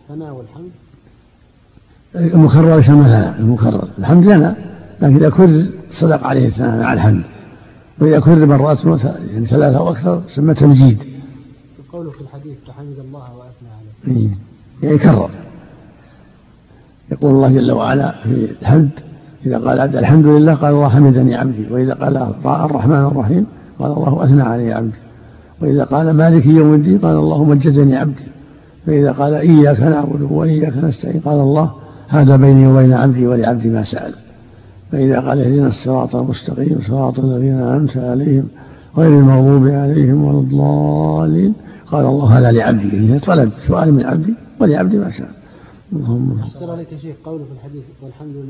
الثناء والحمد المكرر يسمى ثناء، المكرر الحمد لنا، لكن إذا كرر صدق عليه الثناء مع الحمد، وإذا كرر مرات يعني 3 أو أكثر سمى تمجيد. قوله في الحديث فحمد الله وأثنى عليه يعني كرر. يقول الله جل وعلا في الحمد إذا قال عبد الحمد لله قال الله حمدني عبدي، وإذا قال الرحمن الرحيم قال الله أثنى علي عبدي، وإذا قال مالك يوم الدين قال الله مجدني عبدي، فإذا قال إياك نعبد وإياك نستعين قال الله هذا بيني وبين عبدي ولعبدي ما سأل، فإذا قال اهدنا الصراط المستقيم صراط الذين أنعمت عليهم غير المغضوب عليهم ولا الضالين قال الله هذا لعبدي، يعني طلب سؤال من عبدي ولعبدي ما سأل. اللهم صل عليك يا شيخ. قوله في الحديث والحمد لله